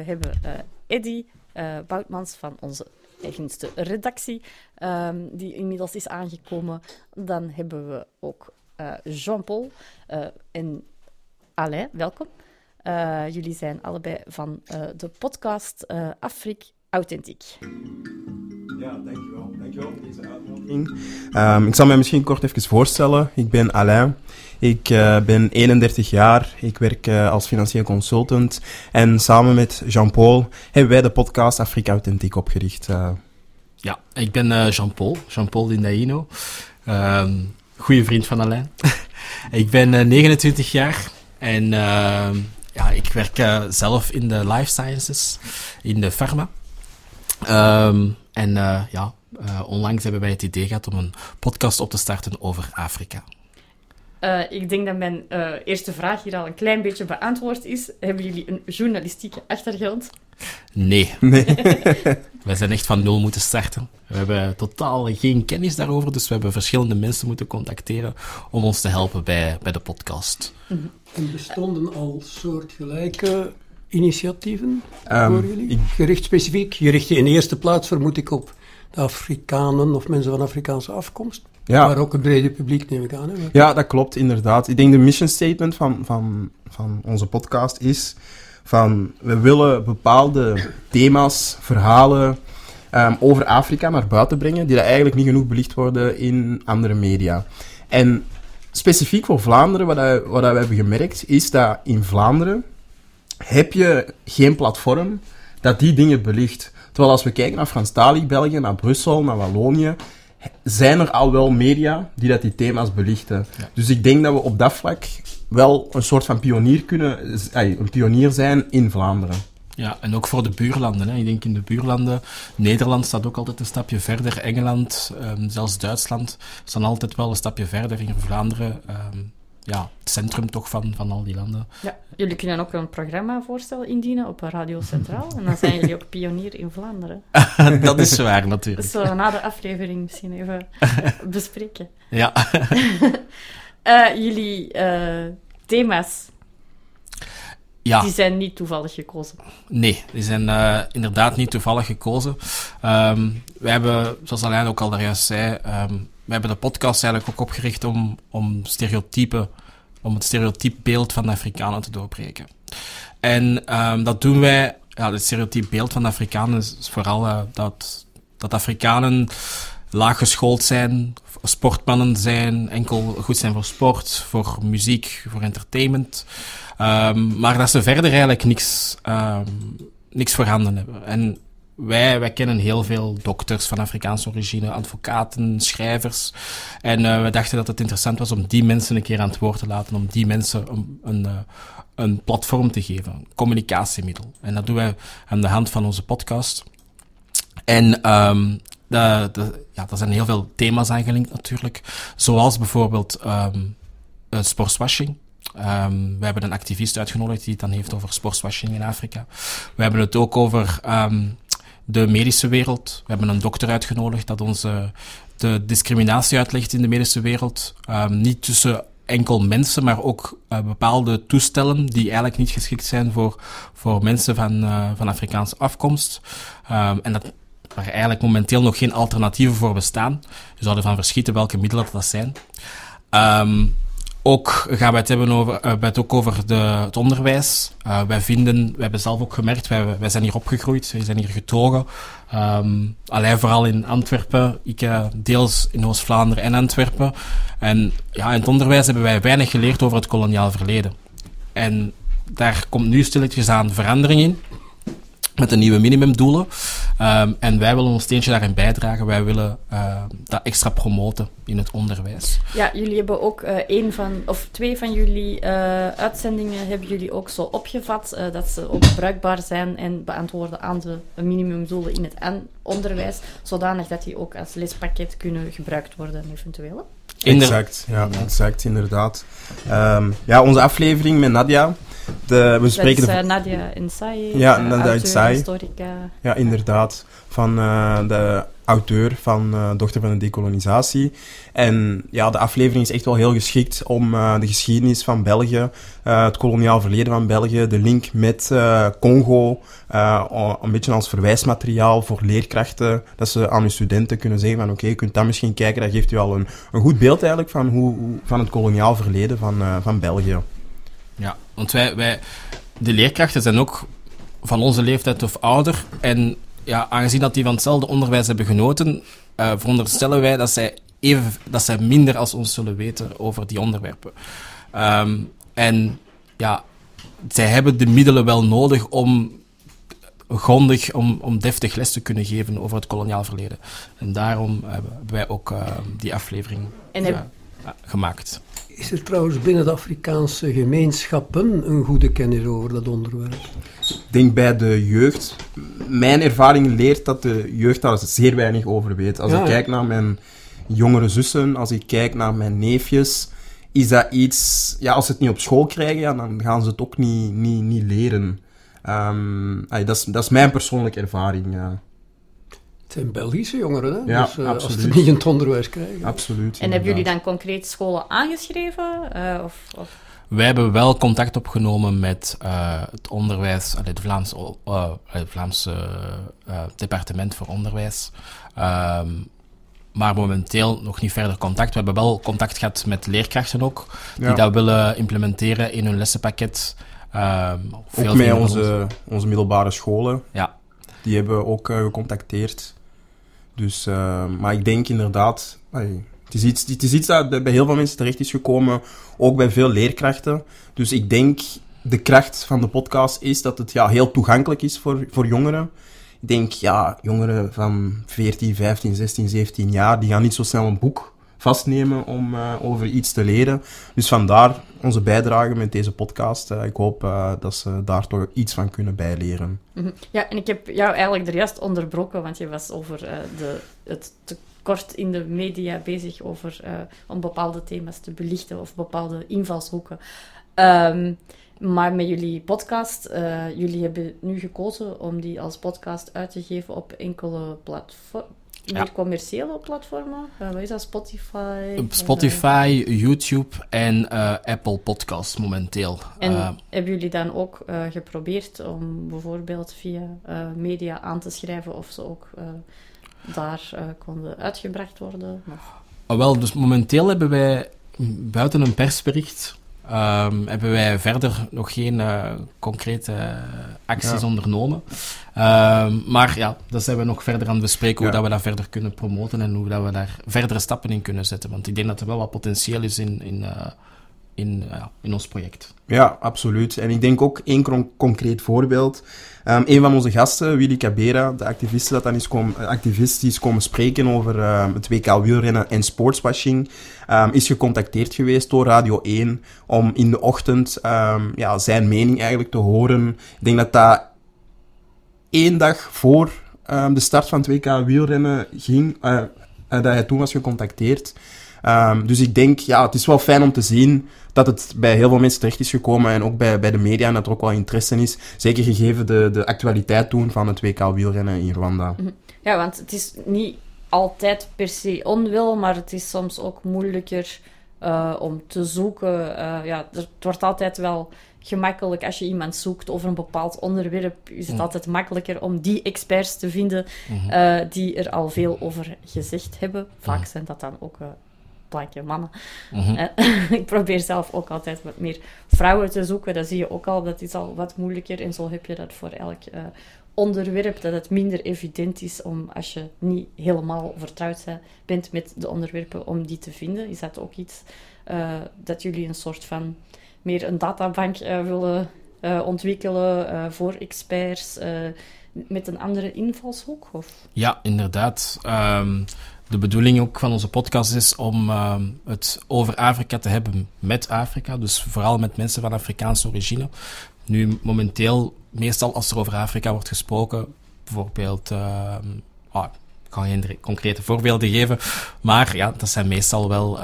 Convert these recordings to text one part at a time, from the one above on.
We hebben Eddy Boutmans van onze eigenste redactie, die inmiddels is aangekomen. Dan hebben we ook Jean-Paul en Alain, welkom. Jullie zijn allebei van de podcast Afrique Authentiek. Ja, dankjewel. Dankjewel voor deze uitnodiging. Ik zal mij misschien kort even voorstellen. Ik ben Alain. Ik ben 31 jaar. Ik werk als financieel consultant. En samen met Jean-Paul hebben wij de podcast Afrique Authentiek opgericht. Ja, ik ben Jean-Paul Dindaino. Goeie vriend van Alain. Ik ben 29 jaar en ik werk zelf in de life sciences, in de pharma. Onlangs hebben wij het idee gehad om een podcast op te starten over Afrika. Ik denk dat mijn eerste vraag hier al een klein beetje beantwoord is. Hebben jullie een journalistieke achtergrond? Nee. Wij zijn echt van nul moeten starten. We hebben totaal geen kennis daarover, dus we hebben verschillende mensen moeten contacteren om ons te helpen bij de podcast. Mm-hmm. En bestonden al soortgelijke initiatieven voor jullie? Gericht in de eerste plaats, vermoed ik, op de Afrikanen of mensen van Afrikaanse afkomst. Ja. Maar ook het brede publiek, neem ik aan. Hè? Ja, dat klopt, inderdaad. Ik denk de mission statement van onze podcast is van we willen bepaalde thema's, verhalen over Afrika naar buiten brengen, die dat eigenlijk niet genoeg belicht worden in andere media. En specifiek voor Vlaanderen, wat we hebben gemerkt, is dat in Vlaanderen heb je geen platform dat die dingen belicht. Terwijl als we kijken naar Franstalig België, naar Brussel, naar Wallonië, zijn er al wel media die thema's belichten. Ja. Dus ik denk dat we op dat vlak wel een soort van pionier zijn in Vlaanderen. Ja, en ook voor de buurlanden. Hè. Ik denk in de buurlanden, Nederland staat ook altijd een stapje verder, Engeland, zelfs Duitsland staan altijd wel een stapje verder. In Vlaanderen, het centrum toch van al die landen. Ja, jullie kunnen ook een programma voorstellen indienen op Radio Centraal. En dan zijn jullie ook pionier in Vlaanderen. Dat is waar, natuurlijk. Dat zullen we na de aflevering misschien even bespreken. Ja. Jullie thema's, die zijn niet toevallig gekozen. Nee, die zijn inderdaad niet toevallig gekozen. We hebben, zoals Alain ook al daar juist zei, we hebben de podcast eigenlijk ook opgericht om het stereotype beeld van de Afrikanen te doorbreken. En dat doen wij. Ja, het stereotype beeld van de Afrikanen is vooral dat Afrikanen laag geschoold zijn, sportmannen zijn, enkel goed zijn voor sport, voor muziek, voor entertainment. Maar dat ze verder eigenlijk niks voorhanden hebben. En wij kennen heel veel dokters van Afrikaanse origine, advocaten, schrijvers. En we dachten dat het interessant was om die mensen een keer aan het woord te laten, om die mensen een platform te geven, een communicatiemiddel. En dat doen wij aan de hand van onze podcast. En er zijn heel veel thema's aangelinkt natuurlijk, zoals bijvoorbeeld sportswashing. We hebben een activist uitgenodigd die het dan heeft over sportswashing in Afrika. We hebben het ook over de medische wereld. We hebben een dokter uitgenodigd dat ons de discriminatie uitlegt in de medische wereld. Niet tussen enkel mensen, maar ook bepaalde toestellen die eigenlijk niet geschikt zijn voor mensen van Afrikaanse afkomst. En dat waar eigenlijk momenteel nog geen alternatieven voor bestaan. Je zou ervan verschieten welke middelen dat zijn. Ook gaan we het hebben over het onderwijs. Wij hebben zelf ook gemerkt, wij zijn hier opgegroeid, wij zijn hier getogen. Alleen vooral in Antwerpen, ik deels in Oost-Vlaanderen en Antwerpen. En in het onderwijs hebben wij weinig geleerd over het koloniaal verleden. En daar komt nu stilletjes aan verandering in, met de nieuwe minimumdoelen. En wij willen ons steentje daarin bijdragen. Wij willen dat extra promoten in het onderwijs. Ja, jullie hebben ook twee van jullie uitzendingen hebben jullie ook zo opgevat dat ze ook bruikbaar zijn en beantwoorden aan de minimumdoelen in het onderwijs, zodanig dat die ook als lespakket kunnen gebruikt worden eventueel. Exact, inderdaad. Onze aflevering met Nadia. Nadia Ensai, Nadia Ensai. historica. Ja, inderdaad. Van de auteur van Dochter van de Dekolonisatie. En ja, de aflevering is echt wel heel geschikt om de geschiedenis van België, het koloniaal verleden van België, de link met Congo, een beetje als verwijsmateriaal voor leerkrachten, dat ze aan hun studenten kunnen zeggen van oké, je kunt dat misschien kijken, dat geeft u al een goed beeld eigenlijk van het koloniaal verleden van België. Ja, want wij, de leerkrachten zijn ook van onze leeftijd of ouder. En ja, aangezien dat die van hetzelfde onderwijs hebben genoten, veronderstellen wij dat zij minder als ons zullen weten over die onderwerpen. En ja, zij hebben de middelen wel nodig om grondig, om deftig les te kunnen geven over het koloniaal verleden. En daarom hebben wij ook die aflevering gemaakt. Is er trouwens binnen de Afrikaanse gemeenschappen een goede kennis over dat onderwerp? Ik denk bij de jeugd. Mijn ervaring leert dat de jeugd daar zeer weinig over weet. Als ik kijk naar mijn jongere zussen, als ik kijk naar mijn neefjes, is dat iets... Ja, als ze het niet op school krijgen, dan gaan ze het ook niet leren. Dat is mijn persoonlijke ervaring, ja. Het zijn Belgische jongeren, hè? Ja, dus als ze niet in het onderwijs krijgen. Absoluut. En hebben jullie dan concreet scholen aangeschreven? Of? Wij hebben wel contact opgenomen met het onderwijs, het Vlaamse departement voor onderwijs. Maar momenteel nog niet verder contact. We hebben wel contact gehad met leerkrachten ook, die dat willen implementeren in hun lessenpakket. Ook met onze middelbare scholen. Ja. Die hebben we ook gecontacteerd. Dus, maar ik denk inderdaad... Het is iets dat bij heel veel mensen terecht is gekomen, ook bij veel leerkrachten. Dus ik denk, de kracht van de podcast is dat het heel toegankelijk is voor jongeren. Ik denk, jongeren van 14, 15, 16, 17 jaar, die gaan niet zo snel een boek vastnemen om over iets te leren. Dus vandaar onze bijdrage met deze podcast. Ik hoop dat ze daar toch iets van kunnen bijleren. Ja, en ik heb jou eigenlijk er juist onderbroken, want je was over het tekort in de media bezig om bepaalde thema's te belichten of bepaalde invalshoeken. Maar met jullie podcast, jullie hebben nu gekozen om die als podcast uit te geven op enkele meer commerciële platformen. Wat is dat? Spotify, YouTube en Apple Podcasts momenteel. En hebben jullie dan ook geprobeerd om bijvoorbeeld via media aan te schrijven of ze ook daar konden uitgebracht worden? Wel, dus momenteel hebben wij buiten een persbericht hebben wij verder nog geen concrete acties ondernomen. Maar ja, dat zijn we nog verder aan het bespreken, hoe dat we dat verder kunnen promoten en hoe dat we daar verdere stappen in kunnen zetten. Want ik denk dat er wel wat potentieel is in ons project. Ja, absoluut. En ik denk ook één concreet voorbeeld. Een van onze gasten, Willy Cabera, de activist die is komen spreken over het WK wielrennen en sportswashing, is gecontacteerd geweest door Radio 1 om in de ochtend zijn mening eigenlijk te horen. Ik denk dat 1 dag voor de start van het WK wielrennen ging, dat hij toen was gecontacteerd. Dus ik denk, het is wel fijn om te zien dat het bij heel veel mensen terecht is gekomen en ook bij de media en dat er ook wel interesse in is. Zeker gegeven de actualiteit toen van het WK wielrennen in Rwanda. Ja, want het is niet altijd per se onwil, maar het is soms ook moeilijker om te zoeken. Het wordt altijd wel gemakkelijk als je iemand zoekt over een bepaald onderwerp, is het altijd makkelijker om die experts te vinden die er al veel over gezegd hebben. Vaak zijn dat dan ook blanke mannen. Ik probeer zelf ook altijd wat meer vrouwen te zoeken. Dat zie je ook al, dat is al wat moeilijker. En zo heb je dat voor elk onderwerp, dat het minder evident is om, als je niet helemaal vertrouwd bent met de onderwerpen, om die te vinden. Is dat ook iets dat jullie een soort van meer een databank willen ontwikkelen voor experts met een andere invalshoek? Of? Ja, inderdaad. De bedoeling ook van onze podcast is om het over Afrika te hebben met Afrika. Dus vooral met mensen van Afrikaanse origine. Nu, momenteel, meestal als er over Afrika wordt gesproken, bijvoorbeeld... ik kan geen concrete voorbeelden geven, maar ja, dat zijn meestal wel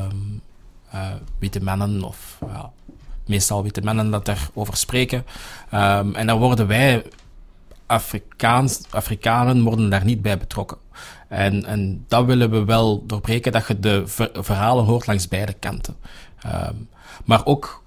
witte mannen of... meestal witte mannen dat daarover spreken. En dan worden wij, Afrikanen, worden daar niet bij betrokken. En dat willen we wel doorbreken, dat je de verhalen hoort langs beide kanten. Maar ook,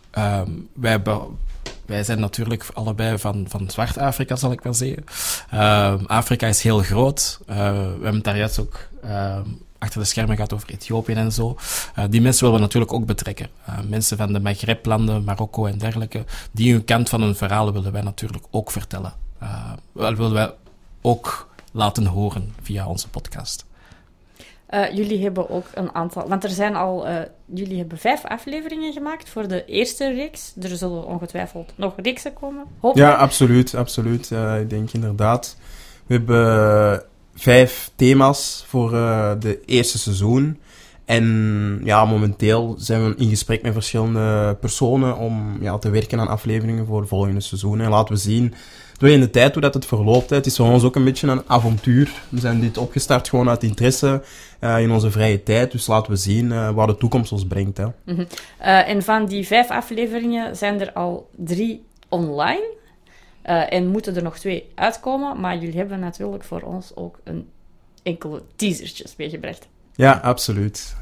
wij zijn natuurlijk allebei van Zwart Afrika, zal ik maar zeggen. Afrika is heel groot. We hebben het daar juist ook achter de schermen gehad over Ethiopië en zo. Die mensen willen we natuurlijk ook betrekken. Mensen van de Maghreb-landen, Marokko en dergelijke, die hun kant van hun verhalen willen wij natuurlijk ook vertellen. Willen wij ook laten horen via onze podcast. Jullie hebben ook een aantal... Want er zijn al... jullie hebben 5 afleveringen gemaakt voor de eerste reeks. Er zullen ongetwijfeld nog reeksen komen. Ja, absoluut. Ik denk inderdaad. We hebben 5 thema's voor de eerste seizoen. En ja, momenteel zijn we in gesprek met verschillende personen om te werken aan afleveringen voor het volgende seizoen. En laten we zien... in de tijd hoe dat het verloopt. Het is voor ons ook een beetje een avontuur. We zijn dit opgestart gewoon uit interesse in onze vrije tijd. Dus laten we zien waar de toekomst ons brengt. Hè. Mm-hmm. En van die 5 afleveringen zijn er al 3 online. En moeten er nog 2 uitkomen. Maar jullie hebben natuurlijk voor ons ook enkele teasertjes meegebracht. Ja, absoluut.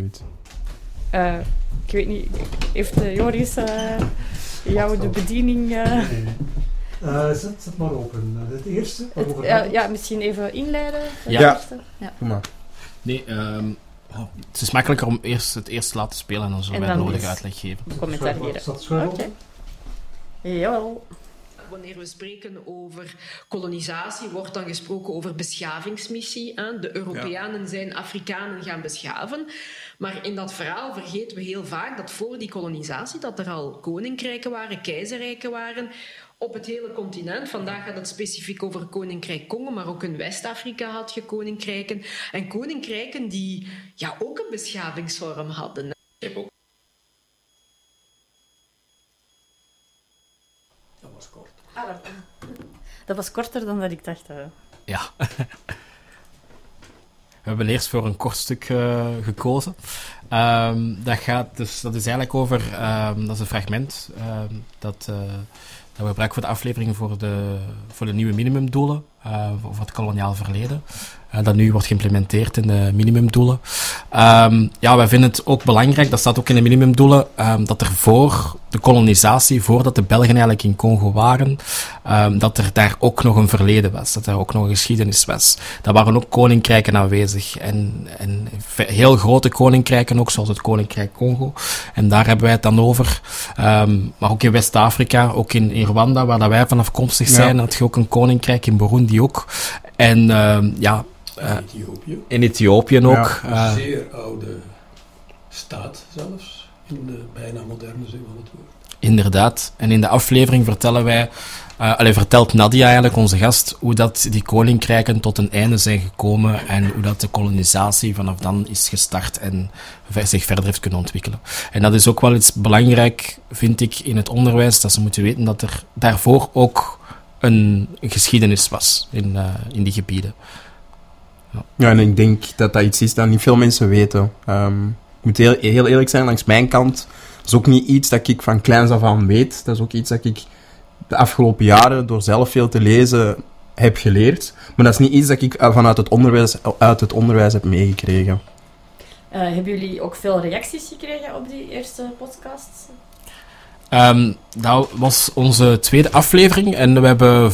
Ik weet niet, heeft Joris jou de bediening... Zet maar open. Het eerste? Misschien even inleiden. Ja. Kom maar. Nee, het is makkelijker om eerst het eerst te laten spelen en dan zullen wij de nodige uitleg geven. Commentaar hier. Oké. Jawel. Wanneer we spreken over kolonisatie, wordt dan gesproken over beschavingsmissie. De Europeanen zijn Afrikanen gaan beschaven. Maar in dat verhaal vergeten we heel vaak dat voor die kolonisatie dat er al koninkrijken waren, keizerrijken waren, op het hele continent. Vandaag gaat het specifiek over Koninkrijk Congo, maar ook in West-Afrika had je koninkrijken. En koninkrijken die ook een beschavingsvorm hadden. Dat was kort. Dat was korter dan dat ik dacht. Ja. We hebben eerst voor een kort stuk gekozen. Dat is eigenlijk over... dat is een fragment dat we gebruiken voor de aflevering voor de nieuwe minimumdoelen over het koloniaal verleden. Dat nu wordt geïmplementeerd in de minimumdoelen. Wij vinden het ook belangrijk, dat staat ook in de minimumdoelen, dat er voor de kolonisatie, voordat de Belgen eigenlijk in Congo waren, dat er daar ook nog een verleden was, dat er ook nog een geschiedenis was. Daar waren ook koninkrijken aanwezig en heel grote koninkrijken ook, zoals het Koninkrijk Congo. En daar hebben wij het dan over. Maar ook in West-Afrika, ook in Rwanda, waar dat wij van afkomstig zijn, had je ook een koninkrijk, in Burundi ook. En in Ethiopië ook. Een zeer oude staat zelfs, in de bijna moderne zin van het woord. Inderdaad. En in de aflevering vertelt Nadia eigenlijk, onze gast, hoe dat die koninkrijken tot een einde zijn gekomen en hoe dat de kolonisatie vanaf dan is gestart en zich verder heeft kunnen ontwikkelen. En dat is ook wel iets belangrijk, vind ik, in het onderwijs, dat ze moeten weten dat er daarvoor ook een geschiedenis was in die gebieden. Ja, en ik denk dat dat iets is dat niet veel mensen weten. Ik moet heel eerlijk zijn, langs mijn kant, dat is ook niet iets dat ik van kleins af aan weet. Dat is ook iets dat ik de afgelopen jaren, door zelf veel te lezen, heb geleerd. Maar dat is niet iets dat ik vanuit het onderwijs heb meegekregen. Hebben jullie ook veel reacties gekregen op die eerste podcast? Dat was onze tweede aflevering en we hebben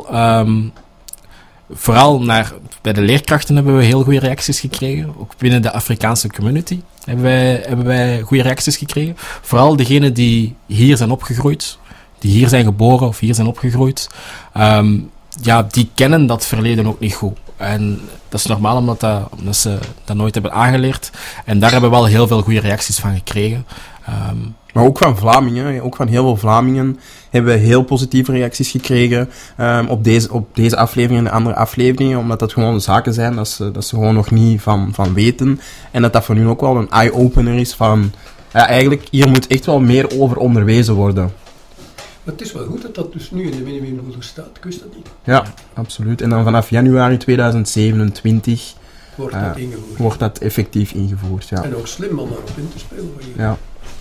vooral bij de leerkrachten hebben we heel goede reacties gekregen. Ook binnen de Afrikaanse community hebben wij goede reacties gekregen. Vooral degenen die hier zijn opgegroeid, die hier zijn geboren of hier zijn opgegroeid, die kennen dat verleden ook niet goed. En dat is normaal omdat ze dat nooit hebben aangeleerd. En daar hebben we wel heel veel goede reacties van gekregen. Maar ook van Vlamingen, ook van heel veel Vlamingen, hebben we heel positieve reacties gekregen op deze aflevering en de andere afleveringen, omdat dat gewoon zaken zijn dat ze gewoon nog niet van weten. En dat voor hun ook wel een eye-opener is van, eigenlijk, hier moet echt wel meer over onderwezen worden. Maar het is wel goed dat dat dus nu in de minimumdoelen staat, ik wist dat niet. Ja, absoluut. En dan vanaf januari 2027 wordt dat effectief ingevoerd. Ja. En ook slim om daarop in te spelen. Ja.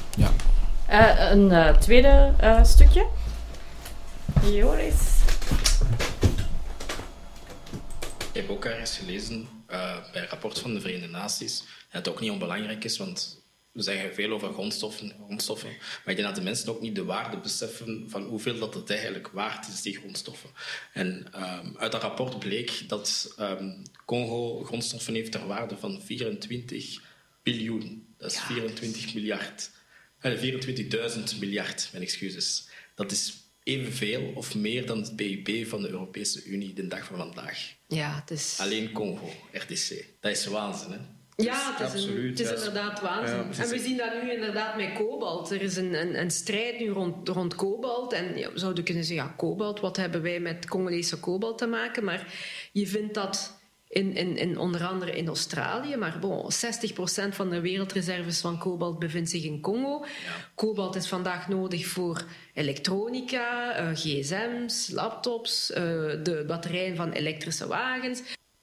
Een tweede stukje. Joris. heb ook ergens gelezen bij een rapport van de Verenigde Naties, dat het ook niet onbelangrijk is, want we zeggen veel over grondstoffen, maar ik denk dat de mensen ook niet de waarde beseffen van hoeveel dat het eigenlijk waard is, die grondstoffen. En uit dat rapport bleek dat Congo grondstoffen heeft ter waarde van 24 biljoen. Dat is 24 miljard. 24.000 miljard, mijn excuses. Dat is evenveel of meer dan het PIB van de Europese Unie de dag van vandaag. Ja, het is... Alleen Congo, RDC. Dat is waanzin, hè? Ja, het is inderdaad waanzin. En we zien dat nu inderdaad met kobalt. Er is een strijd nu rond kobalt. En we zouden kunnen zeggen, ja, kobalt, wat hebben wij met Congolese kobalt te maken? Maar je vindt dat in onder andere in Australië. Maar 60% van de wereldreserves van kobalt bevindt zich in Congo. Ja. Kobalt is vandaag nodig voor elektronica, gsm's, laptops, de batterijen van elektrische wagens.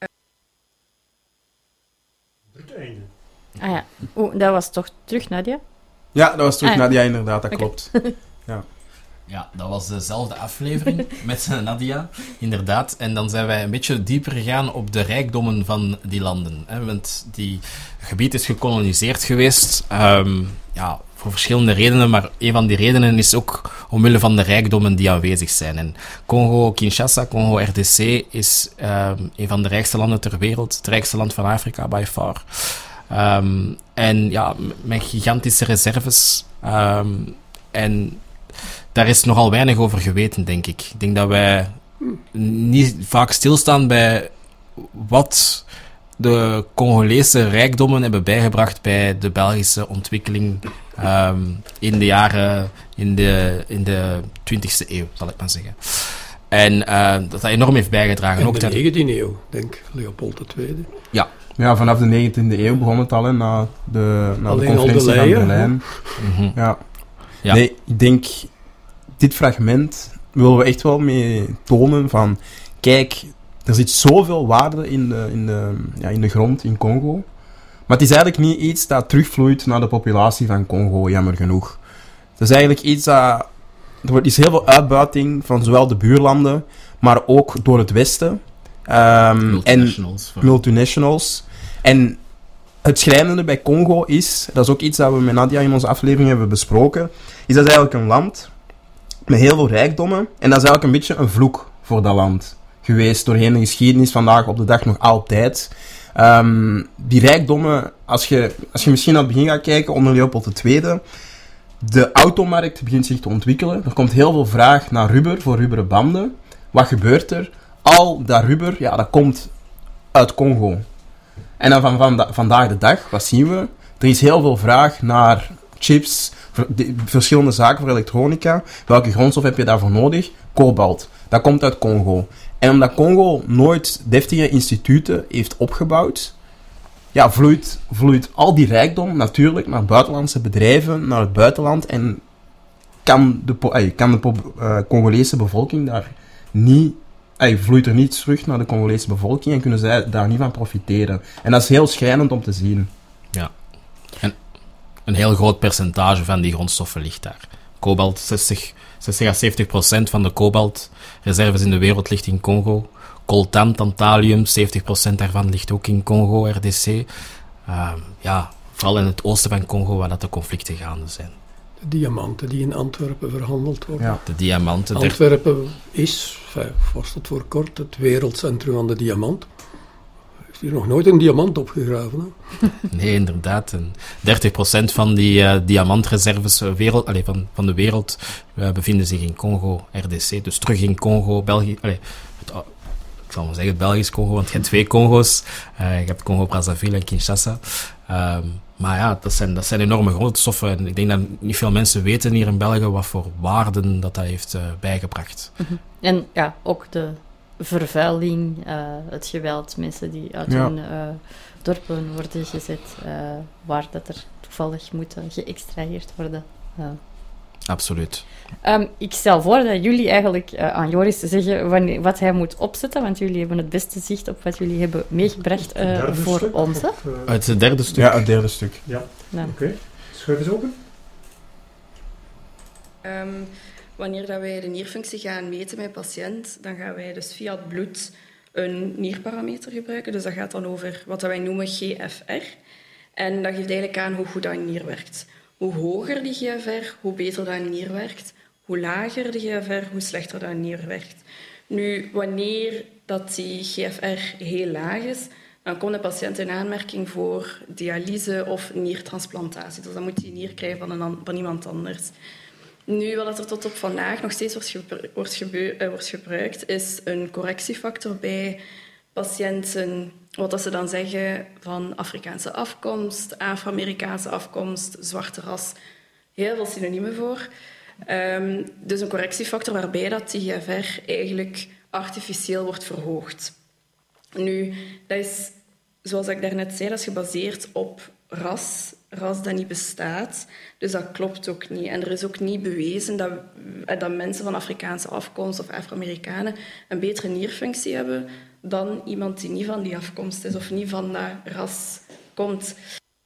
Het einde. Ah ja. Dat was toch terug, Nadia? Ja, dat was terug Nadia, inderdaad, dat klopt. Ja, dat was dezelfde aflevering met Nadia, inderdaad. En dan zijn wij een beetje dieper gegaan op de rijkdommen van die landen. Hè? Want die gebied is gekoloniseerd geweest, voor verschillende redenen. Maar een van die redenen is ook omwille van de rijkdommen die aanwezig zijn. En Congo-Kinshasa, Congo-RDC, is een van de rijkste landen ter wereld. Het rijkste land van Afrika, by far. En ja, met gigantische reserves. En daar is nogal weinig over geweten, denk ik. Ik denk dat wij niet vaak stilstaan bij wat de Congolese rijkdommen hebben bijgebracht bij de Belgische ontwikkeling in de 20e eeuw, zal ik maar zeggen. En dat enorm heeft bijgedragen. In ook de 19e eeuw, denk Leopold II. Ja. Ja, vanaf de 19e eeuw begon het al, hè, na de conferentie van Berlijn. Mm-hmm. Ja. Nee, ik denk... Dit fragment willen we echt wel mee tonen van... Kijk, er zit zoveel waarde in de grond in Congo. Maar het is eigenlijk niet iets dat terugvloeit naar de populatie van Congo, jammer genoeg. Het is eigenlijk iets dat... Er is heel veel uitbuiting van zowel de buurlanden, maar ook door het Westen. Multinationals. En het schrijnende bij Congo is... Dat is ook iets dat we met Nadia in onze aflevering hebben besproken. Is dat eigenlijk een land... met heel veel rijkdommen. En dat is eigenlijk een beetje een vloek voor dat land geweest. Doorheen de geschiedenis, vandaag op de dag nog altijd. Die rijkdommen, als je misschien naar het begin gaat kijken, onder Leopold II, de automarkt begint zich te ontwikkelen. Er komt heel veel vraag naar rubber, voor rubberen banden. Wat gebeurt er? Al dat rubber, ja, dat komt uit Congo. En dan van vandaag de dag, wat zien we? Er is heel veel vraag naar chips, verschillende zaken voor elektronica. Welke grondstof heb je daarvoor nodig? Kobalt. Dat komt uit Congo. En omdat Congo nooit deftige instituten heeft opgebouwd, ja, vloeit al die rijkdom natuurlijk naar buitenlandse bedrijven, naar het buitenland. En kan de Congolese bevolking daar niet... vloeit er niet terug naar de Congolese bevolking en kunnen zij daar niet van profiteren. En dat is heel schrijnend om te zien. Ja. En een heel groot percentage van die grondstoffen ligt daar. Kobalt, 60 à 70% van de kobaltreserves in de wereld ligt in Congo. Coltan, tantalium, 70% daarvan ligt ook in Congo, RDC. Vooral in het oosten van Congo, waar dat de conflicten gaande zijn. De diamanten die in Antwerpen verhandeld worden. Ja. De diamanten. Antwerpen was tot voor kort het wereldcentrum van de diamant. Heeft hier nog nooit een diamant opgegraven, hè? Nee, inderdaad. En 30% van die diamantreserves van de wereld bevinden zich in Congo, RDC. Dus terug in Congo, België. Ik zal maar zeggen het Belgisch Congo, want je hebt 2 Congo's. Je hebt Congo-Brazzaville en Kinshasa. Maar ja, dat zijn enorme grondstoffen. En ik denk dat niet veel mensen weten hier in België wat voor waarden dat heeft bijgebracht. Mm-hmm. En ja, ook de vervuiling, het geweld, mensen die uit hun dorpen worden gezet, waar dat er toevallig moet geëxtraheerd worden. Absoluut. Ik stel voor dat jullie eigenlijk aan Joris zeggen wat hij moet opzetten, want jullie hebben het beste zicht op wat jullie hebben meegebracht voor ons. Het derde stuk? Ja, het derde stuk. Ja. Oké. Schuif eens open. Wanneer dat wij de nierfunctie gaan meten bij een patiënt, dan gaan wij dus via het bloed een nierparameter gebruiken. Dus dat gaat dan over wat wij noemen GFR. En dat geeft eigenlijk aan hoe goed dat een nier werkt. Hoe hoger die GFR, hoe beter dat een nier werkt. Hoe lager de GFR, hoe slechter dat een nier werkt. Nu, wanneer dat die GFR heel laag is, dan komt de patiënt in aanmerking voor dialyse of niertransplantatie. Dus dan moet hij een nier krijgen van iemand anders. Nu, wat er tot op vandaag nog steeds wordt gebruikt, is een correctiefactor bij patiënten, wat ze dan zeggen, van Afrikaanse afkomst, Afro-Amerikaanse afkomst, zwarte ras. Heel veel synoniemen voor. Dus een correctiefactor waarbij dat die GFR eigenlijk artificieel wordt verhoogd. Nu, dat is, zoals ik daarnet zei, dat is gebaseerd op ras dat niet bestaat. Dus dat klopt ook niet. En er is ook niet bewezen dat mensen van Afrikaanse afkomst of Afro-Amerikanen een betere nierfunctie hebben dan iemand die niet van die afkomst is of niet van dat ras komt.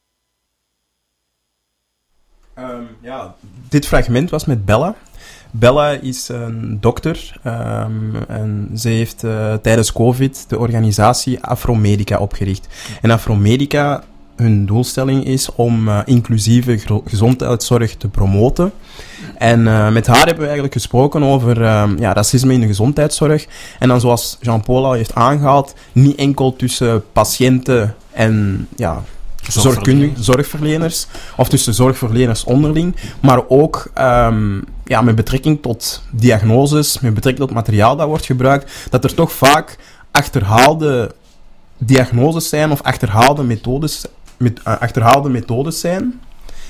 Dit fragment was met Bella. Bella is een dokter en ze heeft tijdens COVID de organisatie Afromedica opgericht. En Afromedica, hun doelstelling is om inclusieve gezondheidszorg te promoten. En met haar hebben we eigenlijk gesproken over racisme in de gezondheidszorg. En dan, zoals Jean-Paul al heeft aangehaald, niet enkel tussen patiënten en zorgverleners, of tussen zorgverleners onderling, maar ook met betrekking tot diagnoses, met betrekking tot materiaal dat wordt gebruikt, dat er toch vaak achterhaalde diagnoses zijn of achterhaalde methodes zijn,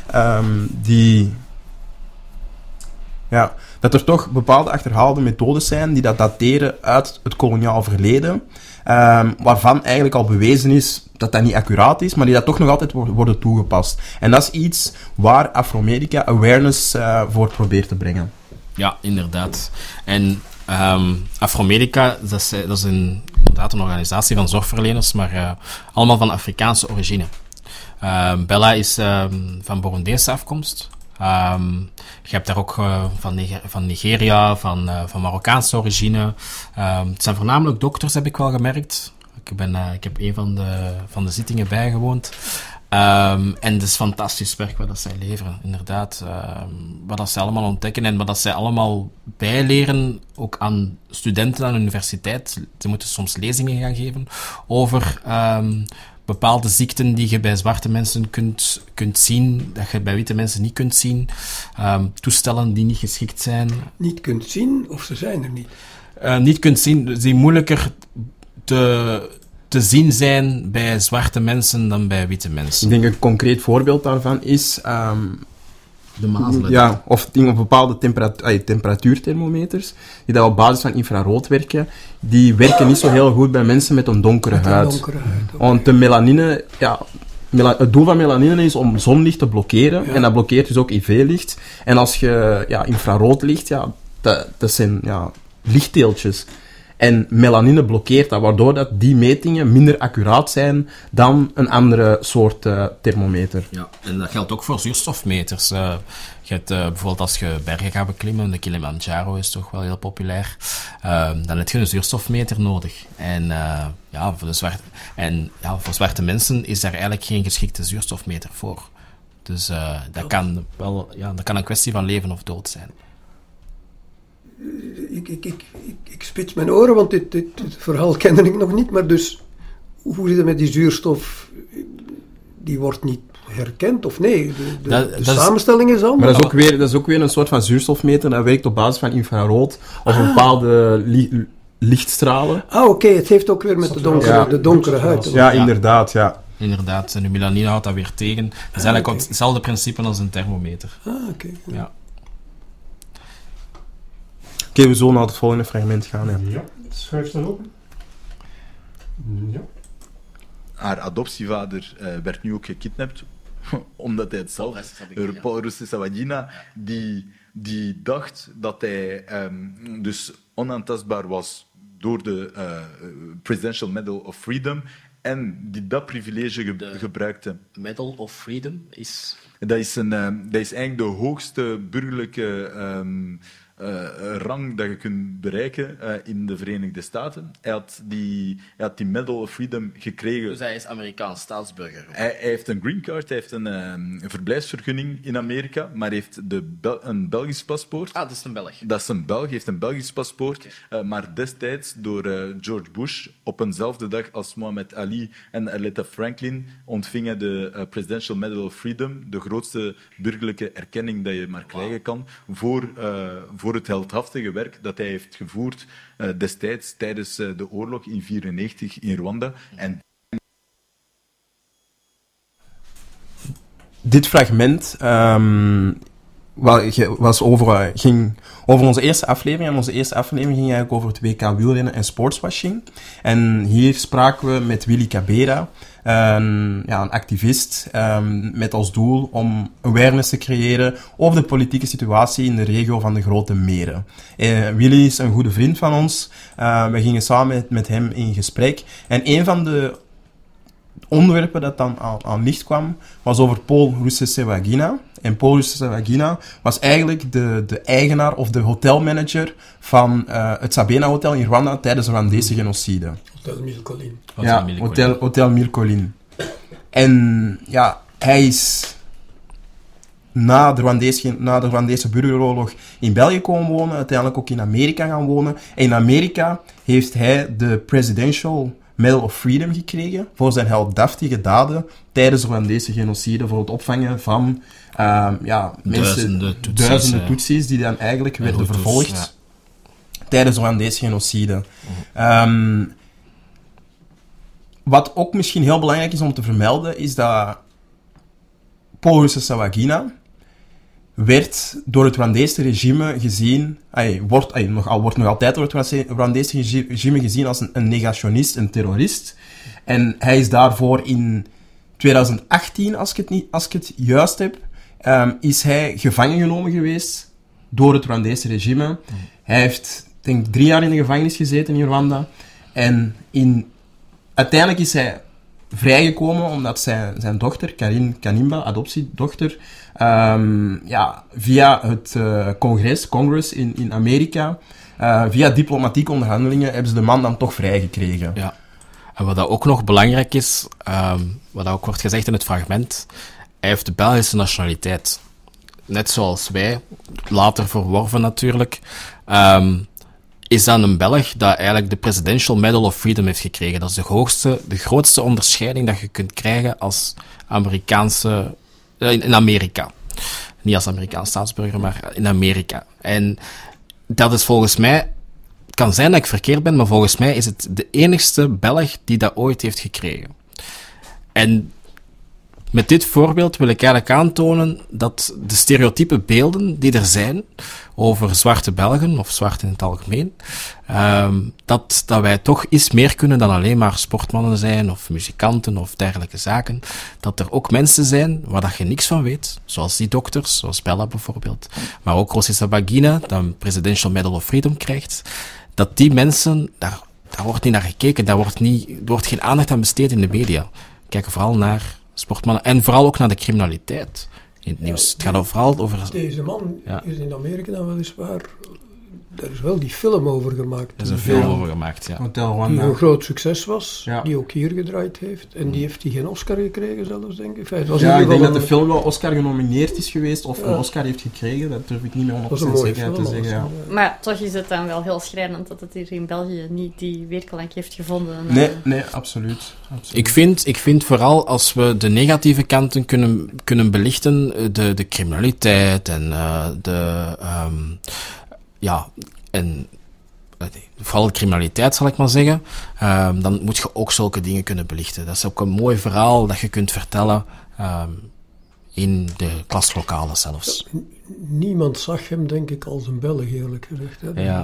dat er toch bepaalde achterhaalde methodes zijn die dat dateren uit het koloniaal verleden, waarvan eigenlijk al bewezen is dat dat niet accuraat is, maar die dat toch nog altijd worden toegepast. En dat is iets waar Afromedica awareness voor probeert te brengen. Ja, inderdaad. En Afromedica, dat is inderdaad een organisatie van zorgverleners, maar allemaal van Afrikaanse origine. Bella is van Burundese afkomst. Je hebt daar ook van Nigeria, van Marokkaanse origine. Het zijn voornamelijk dokters, heb ik wel gemerkt. Ik heb een van de zittingen bijgewoond. En het is fantastisch werk wat dat zij leveren, inderdaad. Wat dat zij allemaal ontdekken en wat dat zij allemaal bijleren, ook aan studenten aan de universiteit. Ze moeten soms lezingen gaan geven over bepaalde ziekten die je bij zwarte mensen kunt zien, dat je bij witte mensen niet kunt zien. Toestellen die niet geschikt zijn. Niet kunt zien, of ze zijn er niet? Niet kunt zien, die moeilijker te zien zijn bij zwarte mensen dan bij witte mensen. Ik denk een concreet voorbeeld daarvan is de mazelen. Ja, of bepaalde temperatuurthermometers, die dat op basis van infrarood werken, die werken niet zo heel goed bij mensen met een donkere huid. Want de melanine, het doel van melanine is om zonlicht te blokkeren, en dat blokkeert dus ook UV-licht. En als je infrarood licht, dat zijn lichtdeeltjes. En melanine blokkeert dat, waardoor dat die metingen minder accuraat zijn dan een andere soort thermometer. Ja, en dat geldt ook voor zuurstofmeters. Je hebt bijvoorbeeld als je bergen gaat beklimmen, de Kilimanjaro is toch wel heel populair, dan heb je een zuurstofmeter nodig. En voor zwarte mensen is daar eigenlijk geen geschikte zuurstofmeter voor. Dus dat kan een kwestie van leven of dood zijn. Ik spits mijn oren, want dit verhaal kende ik nog niet. Maar dus, hoe zit het met die zuurstof? Die wordt niet herkend, of nee? De samenstelling is anders. Maar dat is ook weer een soort van zuurstofmeter. Dat werkt op basis van infrarood of bepaalde lichtstralen. Oké. Het heeft ook weer met de donkere huid. Ja, inderdaad, ja. Inderdaad, en de melanine houdt dat weer tegen. Dat is eigenlijk hetzelfde principe als een thermometer. Oké. Ja. Oké, we zullen naar het volgende fragment gaan. Ja, schuif dat open. Ja. Haar adoptievader werd nu ook gekidnapt, omdat hij het zelf... Paul Rusesabagina, die dacht dat hij dus onaantastbaar was door de Presidential Medal of Freedom en die dat privilege gebruikte. Medal of Freedom is... Dat is eigenlijk de hoogste burgerlijke rang dat je kunt bereiken in de Verenigde Staten. Hij had die Medal of Freedom gekregen. Dus hij is Amerikaans staatsburger. Hij heeft een green card, hij heeft een verblijfsvergunning in Amerika, maar heeft een Belgisch paspoort. Dat is een Belg. Dat is een Belg, heeft een Belgisch paspoort, maar destijds door George Bush op eenzelfde dag als Muhammad Ali en Aretha Franklin ontvingen de Presidential Medal of Freedom, de grootste burgerlijke erkenning dat je maar krijgen kan, voor het heldhaftige werk dat hij heeft gevoerd destijds tijdens de oorlog in 1994 in Rwanda. En dit fragment ging over onze eerste aflevering. En onze eerste aflevering ging eigenlijk over het WK wielrennen en sportswashing. En hier spraken we met Willy Cabera, een activist, met als doel om awareness te creëren over de politieke situatie in de regio van de Grote Meren. Willy is een goede vriend van ons. We gingen samen met hem in gesprek. En een van de onderwerpen dat dan aan licht kwam, was over Paul Rusesabagina. En Paul Rusesabagina was eigenlijk de eigenaar of de hotelmanager van het Sabena Hotel in Rwanda tijdens de Rwandese genocide. Hotel Milcolin. Hotel Milcolin. En ja, hij is na de Rwandese burgeroorlog in België komen wonen, uiteindelijk ook in Amerika gaan wonen. En in Amerika heeft hij de Presidential Medal of Freedom gekregen voor zijn heldhaftige daden tijdens de Rwandese genocide, voor het opvangen van duizenden Tutsis die dan eigenlijk werden vervolgd tijdens de Rwandese genocide. Wat ook misschien heel belangrijk is om te vermelden, is dat Paul Rusesabagina werd door het Rwandese regime gezien, wordt nog altijd door het Rwandese regime gezien als een negationist, een terrorist. En hij is daarvoor in 2018, als ik het juist heb, is hij gevangen genomen geweest door het Rwandese regime. Hij heeft, denk ik, 3 jaar in de gevangenis gezeten in Rwanda. En uiteindelijk is hij vrijgekomen omdat zijn dochter, Karin Kanimba, adoptiedochter, via het Congress in Amerika, via diplomatieke onderhandelingen, hebben ze de man dan toch vrijgekregen. Ja. En wat dat ook nog belangrijk is, wat dat ook wordt gezegd in het fragment, hij heeft de Belgische nationaliteit. Net zoals wij, later verworven natuurlijk, is dan een Belg dat eigenlijk de Presidential Medal of Freedom heeft gekregen. Dat is de grootste onderscheiding dat je kunt krijgen als in Amerika. Niet als Amerikaans staatsburger, maar in Amerika. En dat is volgens mij, het kan zijn dat ik verkeerd ben, maar volgens mij is het de enigste Belg die dat ooit heeft gekregen. En met dit voorbeeld wil ik eigenlijk aantonen dat de stereotype beelden die er zijn over zwarte Belgen, of zwart in het algemeen, dat wij toch iets meer kunnen dan alleen maar sportmannen zijn, of muzikanten, of dergelijke zaken. Dat er ook mensen zijn waar dat je niks van weet, zoals die dokters, zoals Bella bijvoorbeeld, maar ook Rusesabagina, dat een Presidential Medal of Freedom krijgt, dat die mensen, daar wordt niet naar gekeken, er wordt geen aandacht aan besteed in de media. Kijken vooral naar sportmannen en vooral ook naar de criminaliteit in het nieuws. Het gaat vooral over... Deze man is in Amerika dan weliswaar... Er is wel die film over gemaakt. Er is een film over gemaakt, ja. Hotel Rwanda. Die een groot succes was, die ook hier gedraaid heeft. En die heeft geen Oscar gekregen zelfs, denk ik. Ik denk dat de film wel Oscar genomineerd is geweest, of een Oscar heeft gekregen. Dat durf ik niet meer 100% zeker te zeggen. Ja. Maar toch is het dan wel heel schrijnend dat het hier in België niet die weerklank heeft gevonden. Nee, absoluut. Ik vind vooral als we de negatieve kanten kunnen belichten, de criminaliteit en vooral de criminaliteit, zal ik maar zeggen, dan moet je ook zulke dingen kunnen belichten. Dat is ook een mooi verhaal dat je kunt vertellen in de klaslokalen zelfs. Niemand zag hem, denk ik, als een Belg, eerlijk gezegd. Hè? Ja.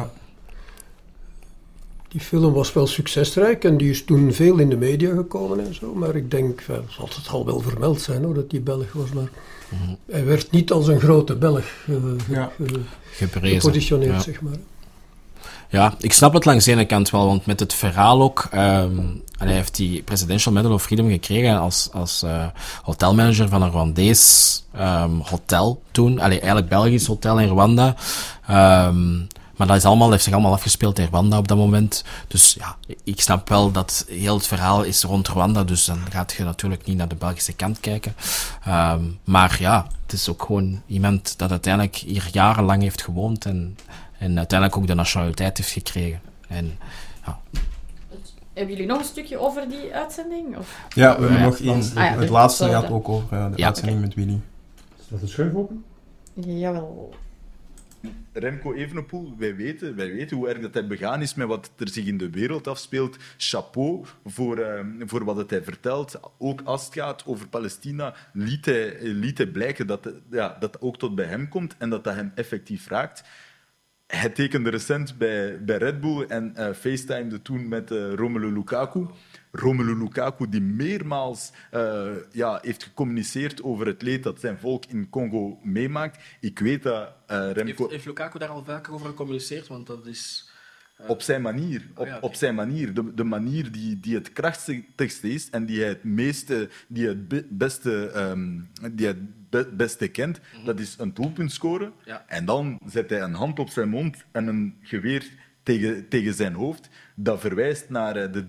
Die film was wel succesrijk en die is toen veel in de media gekomen en zo, maar ik denk, zal het al wel vermeld zijn hoor, dat die Belg was, maar hij werd niet als een grote Belg gepositioneerd, zeg maar. Ja, ik snap het langs de ene kant wel, want met het verhaal ook... hij heeft die Presidential Medal of Freedom gekregen als hotelmanager van een Rwandees hotel toen. Eigenlijk Belgisch hotel in Rwanda. Maar dat heeft zich allemaal afgespeeld in Rwanda op dat moment. Dus ja, ik snap wel dat heel het verhaal is rond Rwanda, dus dan gaat je natuurlijk niet naar de Belgische kant kijken. Maar ja, het is ook gewoon iemand dat uiteindelijk hier jarenlang heeft gewoond en uiteindelijk ook de nationaliteit heeft gekregen. En, ja. Hebben jullie nog een stukje over die uitzending? Of? Ja, we hebben nog één. Het laatste gaat dat ook over de uitzending met Willy. Staat de schuif open? Jawel. Remco Evenepoel, wij weten hoe erg dat hij begaan is met wat er zich in de wereld afspeelt. Chapeau voor wat hij vertelt. Ook als het gaat over Palestina, liet hij blijken dat ook tot bij hem komt en dat hem effectief raakt. Hij tekende recent bij Red Bull en facetimede toen met Romelu Lukaku. Romelu Lukaku, die meermaals heeft gecommuniceerd over het leed dat zijn volk in Congo meemaakt. Ik weet dat Remco... Heeft Lukaku daar al vaker over gecommuniceerd? Want dat is... Op zijn manier. Op zijn manier. De manier die het krachtigste is en die hij het meeste, die het beste kent, dat is een doelpunt scoren. Ja. En dan zet hij een hand op zijn mond en een geweer tegen zijn hoofd. Dat verwijst naar de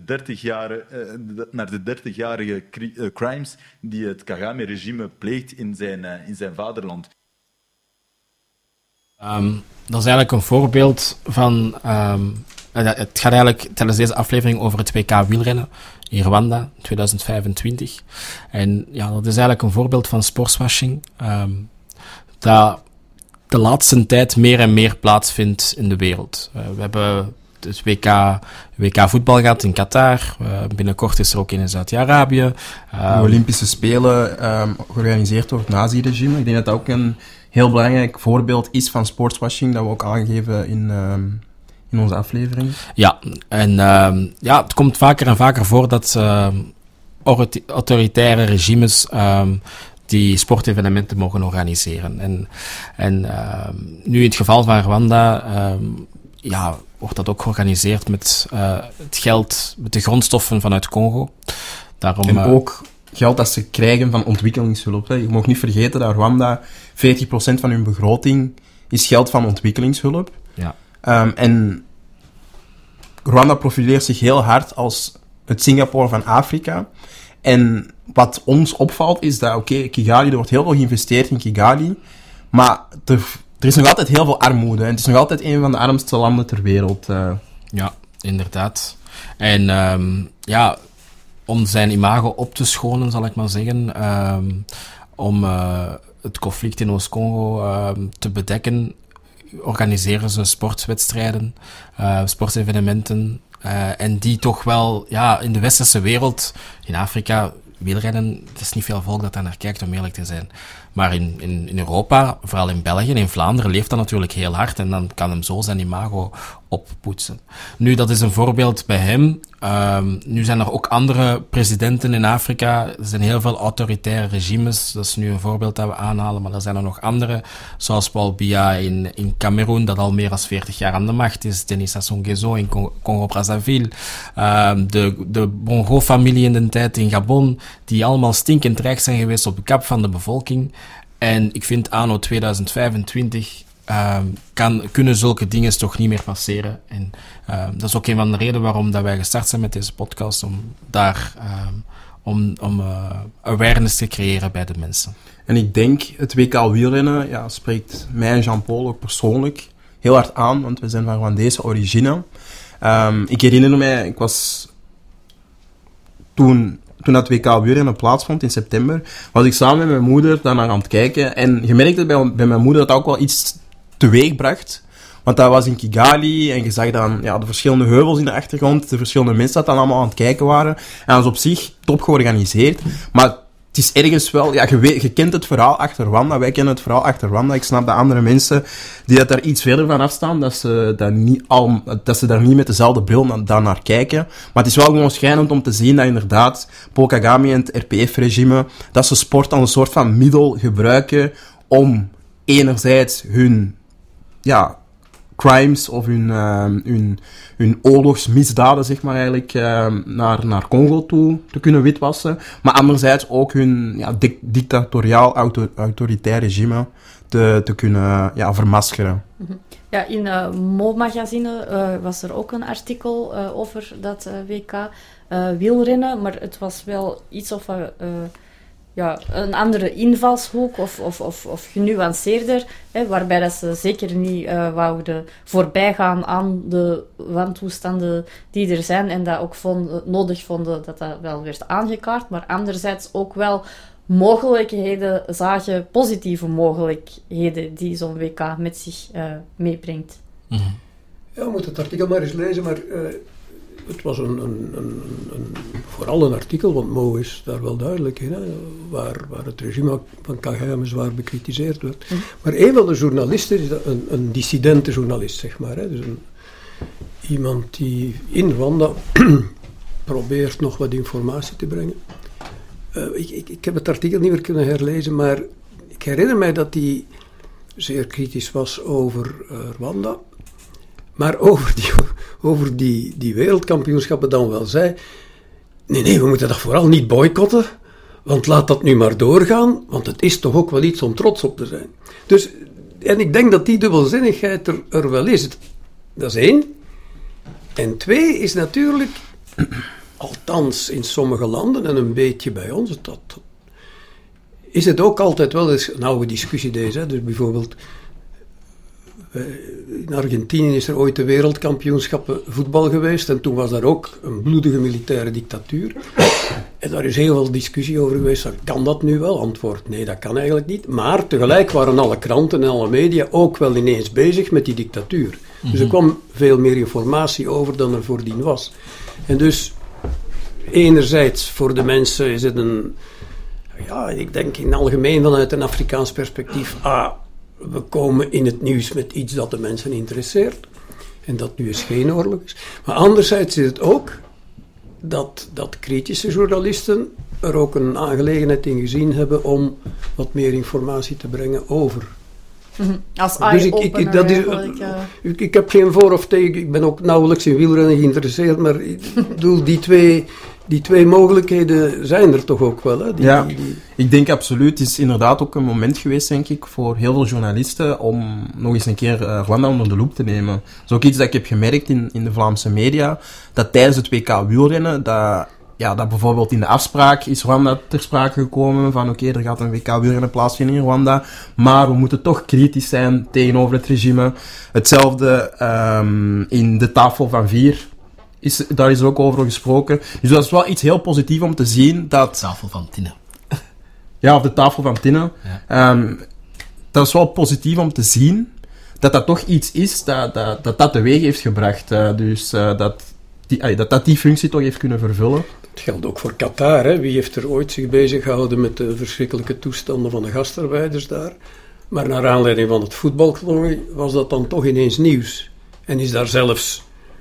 30-jarige crimes die het Kagame-regime pleegt in zijn vaderland. Dat is eigenlijk een voorbeeld van... het gaat eigenlijk tijdens deze aflevering over het WK wielrennen in Rwanda 2025. En ja, dat is eigenlijk een voorbeeld van sportswashing. Dat de laatste tijd meer en meer plaatsvindt in de wereld. We hebben het WK voetbal gehad in Qatar. Binnenkort is er ook in Saudi-Arabië. De Olympische Spelen georganiseerd door het nazi-regime. Ik denk dat dat ook een heel belangrijk voorbeeld is van sportswashing, dat we ook aangeven in onze aflevering. Ja, en het komt vaker en vaker voor dat autoritaire regimes die sportevenementen mogen organiseren. En nu in het geval van Rwanda wordt dat ook georganiseerd met het geld, met de grondstoffen vanuit Congo. Daarom, en ook geld dat ze krijgen van ontwikkelingshulp. Hè. Je mag niet vergeten dat Rwanda 40% van hun begroting is geld van ontwikkelingshulp. Ja. En Rwanda profileert zich heel hard als het Singapore van Afrika. En wat ons opvalt is dat, Kigali, er wordt heel veel geïnvesteerd in Kigali, maar er is nog altijd heel veel armoede. En het is nog altijd een van de armste landen ter wereld. Ja, inderdaad. En om zijn imago op te schonen, zal ik maar zeggen, om het conflict in Oost-Congo te bedekken, organiseren ze sportwedstrijden, sportevenementen, en die toch wel, in de westerse wereld, in Afrika, wielrennen, het is niet veel volk dat daar naar kijkt, om eerlijk te zijn. Maar in Europa, vooral in België en in Vlaanderen, leeft dat natuurlijk heel hard en dan kan hem zo zijn imago oppoetsen. Nu, dat is een voorbeeld bij hem. Nu zijn er ook andere presidenten in Afrika. Er zijn heel veel autoritaire regimes. Dat is nu een voorbeeld dat we aanhalen, maar er zijn er nog andere. Zoals Paul Biya in Cameroen, dat al meer dan 40 jaar aan de macht is. Denis Sassou Nguesso in Congo-Brazzaville. De Bongo-familie in de tijd in Gabon, die allemaal stinkend rijk zijn geweest op de kap van de bevolking. En ik vind anno 2025... kunnen zulke dingen toch niet meer passeren. En dat is ook een van de redenen waarom dat wij gestart zijn met deze podcast, om daar awareness te creëren bij de mensen. En ik denk, het WK wielrennen spreekt mij en Jean-Paul ook persoonlijk heel hard aan, want we zijn van Rwandese origine. Ik herinner mij, ik was toen dat WK wielrennen plaatsvond in september, was ik samen met mijn moeder daarnaar aan het kijken. En je merkte bij mijn moeder dat ook wel iets teweeg bracht. Want dat was in Kigali en je zag dan de verschillende heuvels in de achtergrond, de verschillende mensen dat dan allemaal aan het kijken waren. En dat was op zich top georganiseerd. Maar het is ergens wel... je kent het verhaal achter Rwanda, wij kennen het verhaal achter Rwanda. Ik snap dat andere mensen die dat daar iets verder van afstaan, dat ze daar niet met dezelfde bril naar kijken. Maar het is wel gewoon schijnend om te zien dat inderdaad Paul Kagame en het RPF-regime, dat ze sport als een soort van middel gebruiken om enerzijds hun crimes of hun oorlogsmisdaden, zeg maar eigenlijk, naar Congo toe te kunnen witwassen. Maar anderzijds ook hun dictatoriaal autoritair regime te kunnen vermaskeren. Ja, in Mo-magazine was er ook een artikel over dat WK wielrennen, maar het was wel iets of een andere invalshoek of genuanceerder, waarbij dat ze zeker niet wouden voorbijgaan aan de wantoestanden die er zijn en dat ook nodig vonden dat wel werd aangekaart, maar anderzijds ook wel mogelijkheden zagen, positieve mogelijkheden die zo'n WK met zich meebrengt. Mm-hmm. Ja, je moet het artikel maar eens lezen, maar het was vooral een artikel, want Mo is daar wel duidelijk in, waar het regime van Kagame zwaar bekritiseerd werd. Mm-hmm. Maar een van de journalisten is een dissidente journalist, zeg maar. Dus iemand die in Rwanda probeert nog wat informatie te brengen. Ik heb het artikel niet meer kunnen herlezen, maar ik herinner mij dat hij zeer kritisch was over Rwanda. Maar over die wereldkampioenschappen dan wel zei, nee, we moeten dat vooral niet boycotten, want laat dat nu maar doorgaan, want het is toch ook wel iets om trots op te zijn. Dus, en ik denk dat die dubbelzinnigheid er wel is. Dat is 1. En 2 is natuurlijk, althans in sommige landen en een beetje bij ons, is het ook altijd wel eens een oude discussie deze. Hè? Dus bijvoorbeeld, in Argentinië is er ooit de wereldkampioenschappen voetbal geweest en toen was daar ook een bloedige militaire dictatuur. En daar is heel veel discussie over geweest. Kan dat nu wel? Antwoord, nee, dat kan eigenlijk niet. Maar tegelijk waren alle kranten en alle media ook wel ineens bezig met die dictatuur. Mm-hmm. Dus er kwam veel meer informatie over dan er voordien was. En dus, enerzijds voor de mensen is het ik denk in het algemeen vanuit een Afrikaans perspectief, we komen in het nieuws met iets dat de mensen interesseert. En dat nu eens geen oorlog is. Maar anderzijds is het ook dat kritische journalisten er ook een aangelegenheid in gezien hebben om wat meer informatie te brengen over. Mm-hmm. Als dus ik heb geen voor of tegen, ik ben ook nauwelijks in wielrennen geïnteresseerd, maar ik bedoel, die twee mogelijkheden zijn er toch ook wel. Hè? Ik denk absoluut. Het is inderdaad ook een moment geweest, denk ik, voor heel veel journalisten om nog eens een keer Rwanda onder de loep te nemen. Dat is ook iets dat ik heb gemerkt in de Vlaamse media, dat tijdens het WK wielrennen, dat bijvoorbeeld in de afspraak is Rwanda ter sprake gekomen van oké, er gaat een WK wielrennen plaatsvinden in Rwanda, maar we moeten toch kritisch zijn tegenover het regime. Hetzelfde in de tafel van 4. Daar is er ook over gesproken. Dus dat is wel iets heel positiefs om te zien dat... De tafel van Tinne. Ja, of de tafel van Tinne. Ja. Dat is wel positief om te zien dat toch iets is dat teweeg heeft gebracht. Dus dat die functie toch heeft kunnen vervullen. Het geldt ook voor Qatar. Hè? Wie heeft er ooit zich bezig gehouden met de verschrikkelijke toestanden van de gastarbeiders daar? Maar naar aanleiding van het voetbaltoernooi was dat dan toch ineens nieuws. En is daar zelfs...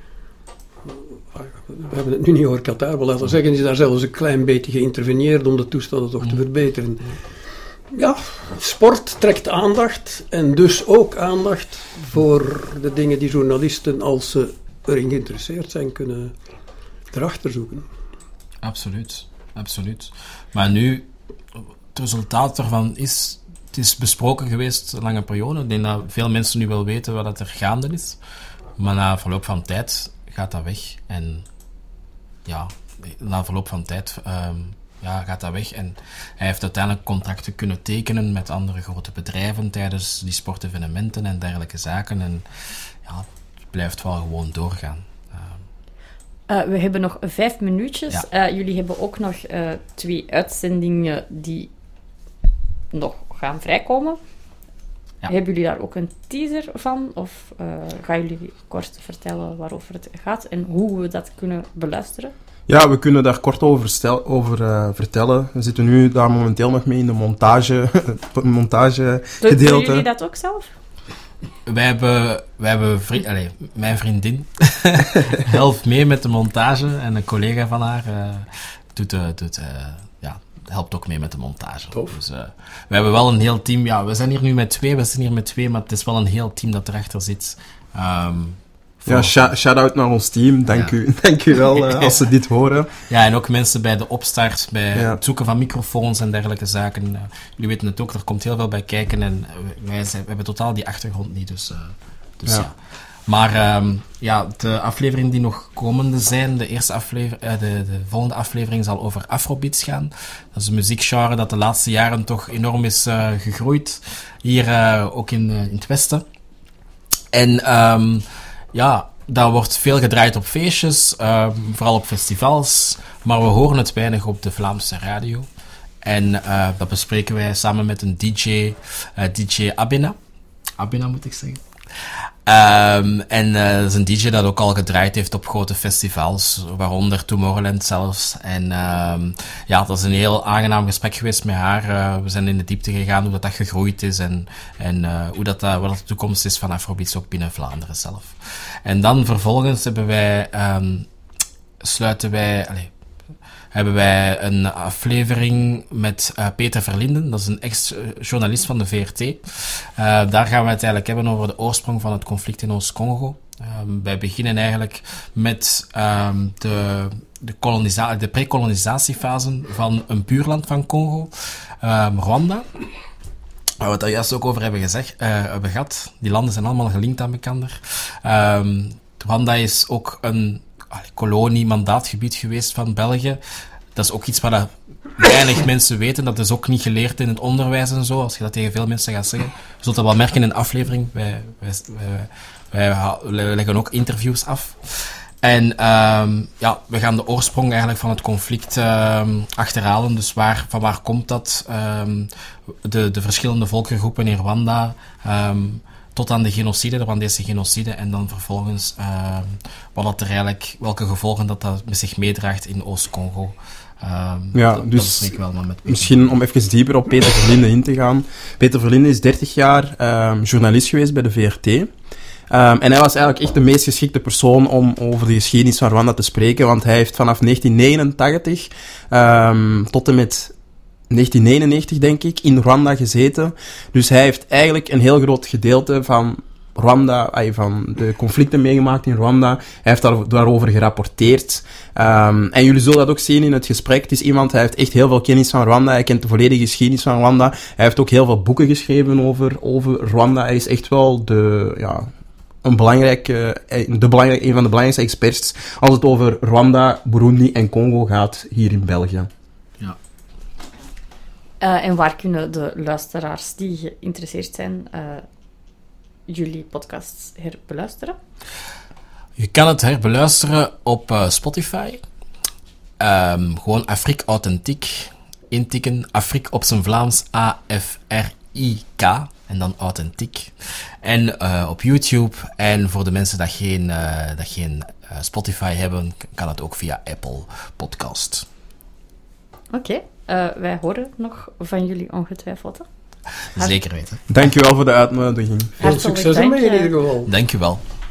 We hebben het nu niet over Qatar, maar laten we zeggen, is daar zelfs een klein beetje geïnterveneerd om de toestanden toch te verbeteren. Ja, sport trekt aandacht en dus ook aandacht voor de dingen die journalisten, als ze erin geïnteresseerd zijn, kunnen erachter zoeken. Absoluut, absoluut. Maar nu, het resultaat ervan is, het is besproken geweest een lange periode. Ik denk dat veel mensen nu wel weten wat er gaande is. Maar na verloop van tijd gaat dat weg. En ja, na verloop van tijd gaat dat weg. En hij heeft uiteindelijk contracten kunnen tekenen met andere grote bedrijven tijdens die sportevenementen en dergelijke zaken. En ja, het blijft wel gewoon doorgaan. We hebben nog 5 minuutjes. Ja. Jullie hebben ook nog 2 uitzendingen die nog gaan vrijkomen. Ja. Hebben jullie daar ook een teaser van? Of gaan jullie kort vertellen waarover het gaat en hoe we dat kunnen beluisteren? Ja, we kunnen daar kort over vertellen. We zitten nu daar momenteel nog mee in de montage gedeelte. Doen jullie dat ook zelf? Wij hebben mijn vriendin helpt mee met de montage en een collega van haar helpt ook mee met de montage. Dus, we hebben wel een heel team. Ja, we zijn hier nu met 2, maar het is wel een heel team dat erachter zit. Shout-out naar ons team. Dank u wel als ze dit horen. Ja, en ook mensen bij de opstart, bij het zoeken van microfoons en dergelijke zaken. Jullie weten het ook, er komt heel veel bij kijken en we hebben totaal die achtergrond niet. Dus ja. Maar de afleveringen die nog komende zijn, de volgende aflevering zal over Afrobeats gaan. Dat is een muziekgenre dat de laatste jaren toch enorm is gegroeid. Hier ook in het Westen. En daar wordt veel gedraaid op feestjes, vooral op festivals. Maar we horen het weinig op de Vlaamse radio. En dat bespreken wij samen met een DJ Abena. Abena moet ik zeggen. En dat is een DJ dat ook al gedraaid heeft op grote festivals, waaronder Tomorrowland zelfs. En dat is een heel aangenaam gesprek geweest met haar. We zijn in de diepte gegaan hoe dat gegroeid is en wat de toekomst is van Afrobeats ook binnen Vlaanderen zelf. En dan vervolgens hebben wij een aflevering met Peter Verlinden. Dat is een ex-journalist van de VRT. Daar gaan we het eigenlijk hebben over de oorsprong van het conflict in Oost-Congo. Wij beginnen eigenlijk met de pre-kolonisatiefase van een buurland van Congo, Rwanda. Waar we het daar juist ook over hebben gehad. Die landen zijn allemaal gelinkt aan elkaar. Rwanda is ook een kolonie-mandaatgebied geweest van België. Dat is ook iets wat weinig mensen weten. Dat is ook niet geleerd in het onderwijs en zo. Als je dat tegen veel mensen gaat zeggen. Je zult dat wel merken in de aflevering. Wij leggen ook interviews af. En we gaan de oorsprong eigenlijk van het conflict achterhalen. Dus van waar komt dat? De verschillende volkengroepen in Rwanda... tot aan de Rwandese genocide, en dan vervolgens welke gevolgen dat met zich meedraagt in Oost-Congo. Dus misschien om even dieper op Peter Verlinden in te gaan. Peter Verlinden is 30 jaar journalist geweest bij de VRT. En hij was eigenlijk echt de meest geschikte persoon om over de geschiedenis van Rwanda te spreken, want hij heeft vanaf 1989 tot en met 1991, denk ik, in Rwanda gezeten. Dus hij heeft eigenlijk een heel groot gedeelte van Rwanda, van de conflicten meegemaakt in Rwanda. Hij heeft daarover gerapporteerd. En jullie zullen dat ook zien in het gesprek. Het is iemand, hij heeft echt heel veel kennis van Rwanda. Hij kent de volledige geschiedenis van Rwanda. Hij heeft ook heel veel boeken geschreven over Rwanda. Hij is echt wel een van de belangrijkste experts als het over Rwanda, Burundi en Congo gaat hier in België. En waar kunnen de luisteraars die geïnteresseerd zijn jullie podcasts herbeluisteren? Je kan het herbeluisteren op Spotify. Gewoon Afrique Authentiek intikken. Afrique op zijn Vlaams, A-F-R-I-K. En dan authentiek. En op YouTube. En voor de mensen dat geen Spotify hebben, kan het ook via Apple Podcast. Oké. Wij horen nog van jullie ongetwijfeld. Zeker weten. Dankjewel voor de uitnodiging. Veel succes ermee in ieder geval. Dankjewel.